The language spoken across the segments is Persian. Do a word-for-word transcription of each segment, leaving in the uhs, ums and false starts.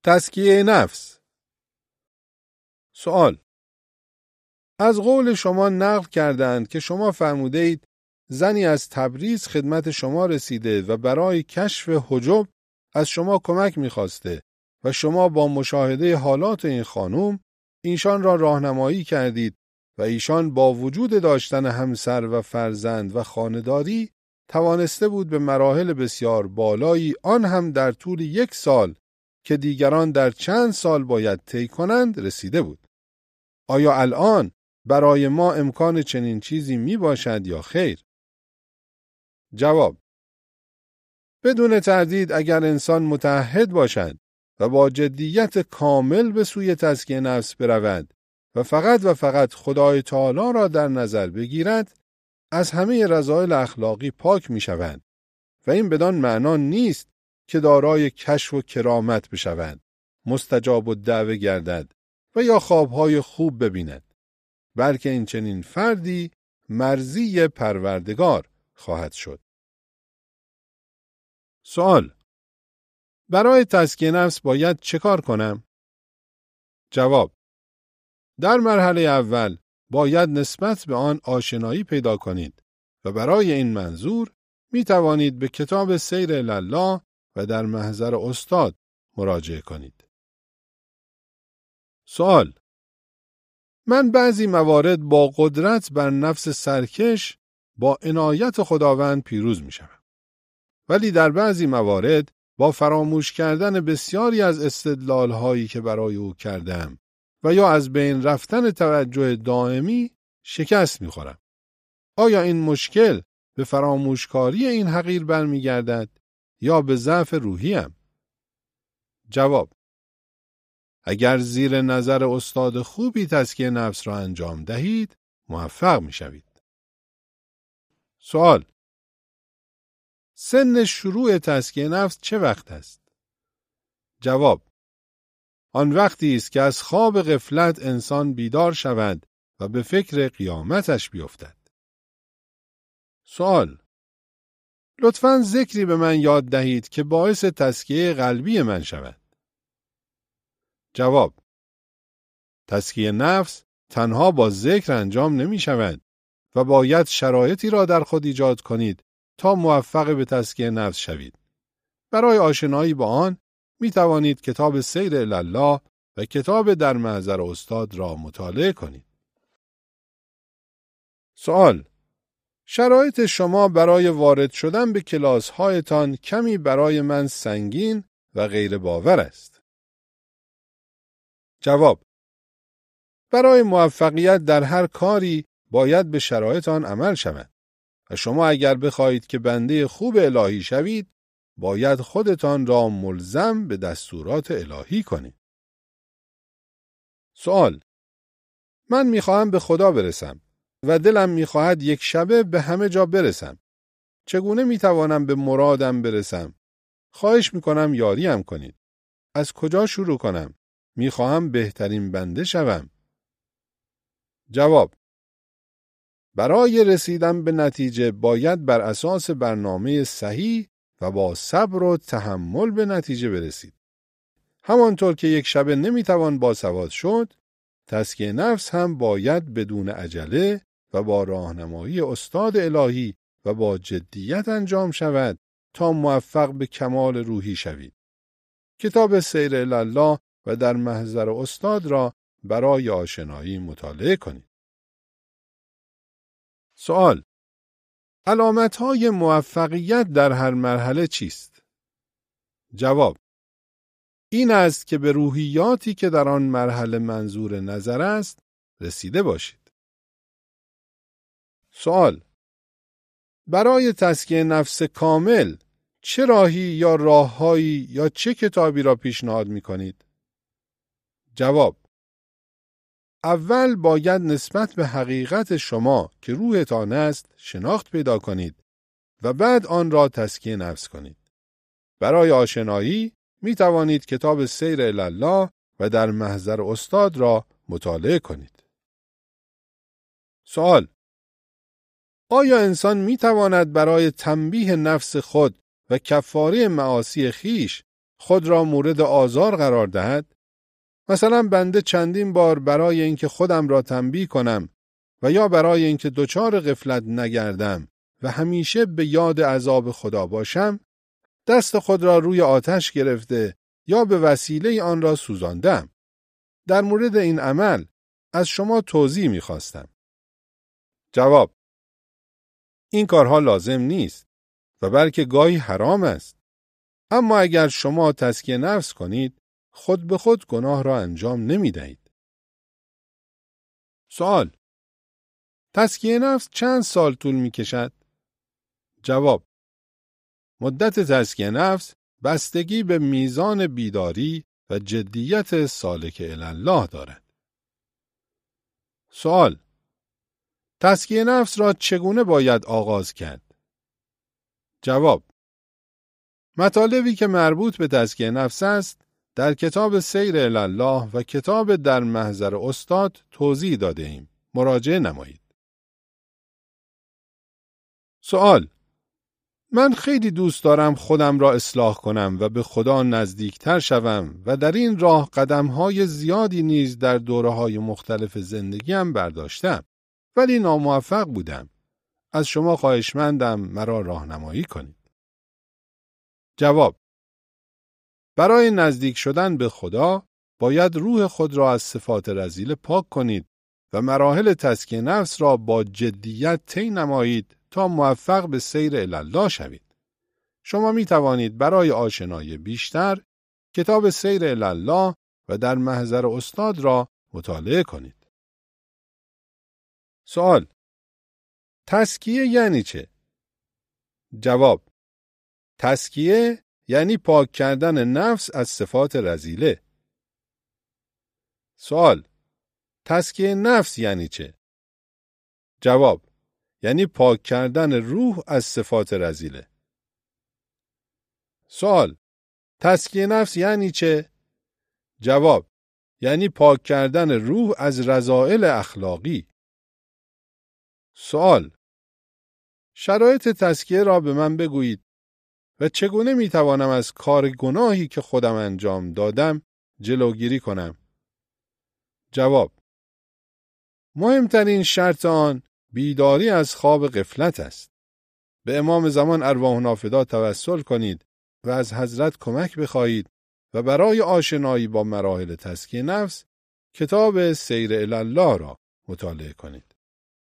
تزکیه نفس. سوال: از قول شما نقل کردند که شما فرموده اید زنی از تبریز خدمت شما رسیده و برای کشف حجب از شما کمک می‌خواسته و شما با مشاهده حالات این خانم ایشان را راهنمایی کردید و ایشان با وجود داشتن همسر و فرزند و خانه‌داری توانسته بود به مراحل بسیار بالایی، آن هم در طول یک سال که دیگران در چند سال باید طی کنند رسیده بود. آیا الان برای ما امکان چنین چیزی می باشد یا خیر؟ جواب: بدون تردید اگر انسان متعهد باشد و با جدیت کامل به سوی تزکیه نفس برود و فقط و فقط خدای تعالی را در نظر بگیرد، از همه رذایل اخلاقی پاک می شود و این بدان معنا نیست که دارای کشف و کرامت بشود، مستجاب الدعوه گردد و یا خوابهای خوب ببیند، بلکه این چنین فردی مرضی پروردگار خواهد شد. سوال: برای تزکیه نفس باید چه کار کنم؟ جواب: در مرحله اول باید نسبت به آن آشنایی پیدا کنید و برای این منظور می توانید به کتاب سیر الله و در محضر استاد مراجعه کنید. سوال: من بعضی موارد با قدرت بر نفس سرکش با عنایت خداوند پیروز می شوم. ولی در بعضی موارد با فراموش کردن بسیاری از استدلال هایی که برای او کردم و یا از بین رفتن توجه دائمی شکست می خورم. آیا این مشکل به فراموشکاری این حقیر برمی گردد یا به ضعف روحیم؟ جواب: اگر زیر نظر استاد خوبی تزکیه نفس را انجام دهید موفق می شوید. سوال: سن شروع تزکیه نفس چه وقت است؟ جواب: آن وقتی است که از خواب غفلت انسان بیدار شود و به فکر قیامتش بیفتد. سوال: لطفاً ذکری به من یاد دهید که باعث تزکیه قلبی من شود. جواب: تزکیه نفس تنها با ذکر انجام نمی شود و باید شرایطی را در خود ایجاد کنید تا موفق به تزکیه نفس شوید. برای آشنایی با آن می توانید کتاب سیر الله و کتاب در محضر استاد را مطالعه کنید. سوال: شرایط شما برای وارد شدن به کلاس هایتان کمی برای من سنگین و غیر باور است. جواب: برای موفقیت در هر کاری باید به شرایط آن عمل شود و شما اگر بخواهید که بنده خوب الهی شوید باید خودتان را ملزم به دستورات الهی کنید. سوال: من میخواهم به خدا برسم و دلم میخواهد یک شبه به همه جا برسم. چگونه میتوانم به مرادم برسم؟ خواهش میکنم یاریم کنید. از کجا شروع کنم؟ میخواهم بهترین بنده شوم. جواب: برای رسیدن به نتیجه باید بر اساس برنامه صحیح و با صبر و تحمل به نتیجه برسید. همانطور که یک شبه نمیتوان باسواد شد، تزکیه نفس هم باید بدون عجله و با راهنمایی استاد الهی و با جدیت انجام شود تا موفق به کمال روحی شوید. کتاب سیر الله و در محضر استاد را برای آشنایی مطالعه کنید. سوال: علامت‌های موفقیت در هر مرحله چیست؟ جواب: این است که به روحیاتی که در آن مرحله منظور نظر است رسیده باشید. سوال: برای تزکیه نفس کامل چه راهی یا راههایی یا چه کتابی را پیشنهاد می کنید؟ جواب: اول باید نسبت به حقیقت شما که روحتان است شناخت پیدا کنید و بعد آن را تزکیه نفس کنید. برای آشنایی می توانید کتاب سیر الله و در محضر استاد را مطالعه کنید. سوال: آیا انسان می تواند برای تنبیه نفس خود و کفاره معاصی خیش خود را مورد آزار قرار دهد، مثلا بنده چندین بار برای اینکه خودم را تنبیه کنم و یا برای اینکه دچار غفلت نگردم و همیشه به یاد عذاب خدا باشم، دست خود را روی آتش گرفته یا به وسیله آن را سوزاندم. در مورد این عمل از شما توضیح می‌خواستم. جواب: این کارها لازم نیست و بلکه گاهی حرام است. اما اگر شما تزکیه نفس کنید، خود به خود گناه را انجام نمی دهید. سوال: تزکیه نفس چند سال طول می کشد؟ جواب: مدت تزکیه نفس بستگی به میزان بیداری و جدیت سالک الله دارد. سوال: تزکیه نفس را چگونه باید آغاز کرد؟ جواب: مطالبی که مربوط به تزکیه نفس است در کتاب سیر الی الله و کتاب در محضر استاد توضیح داده ایم. مراجعه نمایید. سوال: من خیلی دوست دارم خودم را اصلاح کنم و به خدا نزدیکتر شوم و در این راه قدم‌های زیادی نیز در دوره‌های مختلف زندگیم برداشتم، ولی ناموفق بودم. از شما خواهشمندم مرا راهنمایی کنید. جواب: برای نزدیک شدن به خدا باید روح خود را از صفات رذیله پاک کنید و مراحل تزکیه نفس را با جدیت طی نمایید تا موفق به سیر الی الله شوید. شما می توانید برای آشنایی بیشتر کتاب سیر الی الله و در محضر استاد را مطالعه کنید. سوال: تزکیه یعنی چه؟ جواب: تزکیه یعنی پاک کردن نفس از صفات رذیله. سوال: تزکیه نفس یعنی چه؟ جواب: یعنی پاک کردن روح از صفات رذیله. سوال: تزکیه نفس یعنی چه؟ جواب: یعنی پاک کردن روح از رذائل اخلاقی. سوال: شرایط تزکیه را به من بگویید و چگونه می توانم از کار گناهی که خودم انجام دادم جلوگیری کنم؟ جواب: مهمترین شرط آن بیداری از خواب غفلت است. به امام زمان ارواح نافذات توسل کنید و از حضرت کمک بخواهید و برای آشنایی با مراحل تزکیه نفس کتاب سیر الی الله را مطالعه کنید.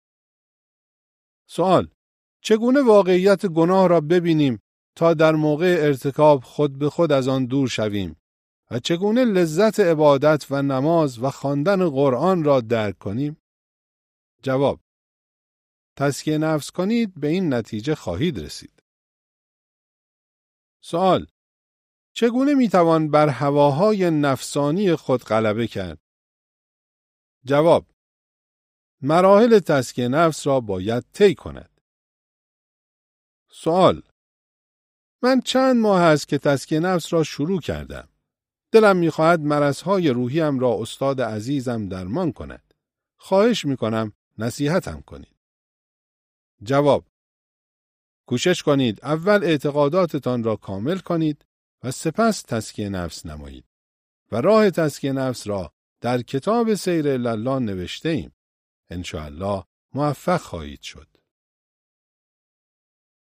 سوال: چگونه واقعیت گناه را ببینیم تا در موقع ارتکاب خود به خود از آن دور شویم و چگونه لذت عبادت و نماز و خواندن قرآن را درک کنیم؟ جواب: تزکیه نفس کنید به این نتیجه خواهید رسید. سوال: چگونه میتوان بر هواهای نفسانی خود غلبه کرد؟ جواب: مراحل تزکیه نفس را باید طی کند. سوال: من چند ماه است که تزکیه نفس را شروع کردم. دلم میخواهد مرضهای روحیم را استاد عزیزم درمان کند. خواهش میکنم نصیحتم کنید. جواب: کوشش کنید اول اعتقاداتتان را کامل کنید و سپس تزکیه نفس نمایید و راه تزکیه نفس را در کتاب سیر الی الله نوشته ایم. انشاءالله موفق خواهید شد.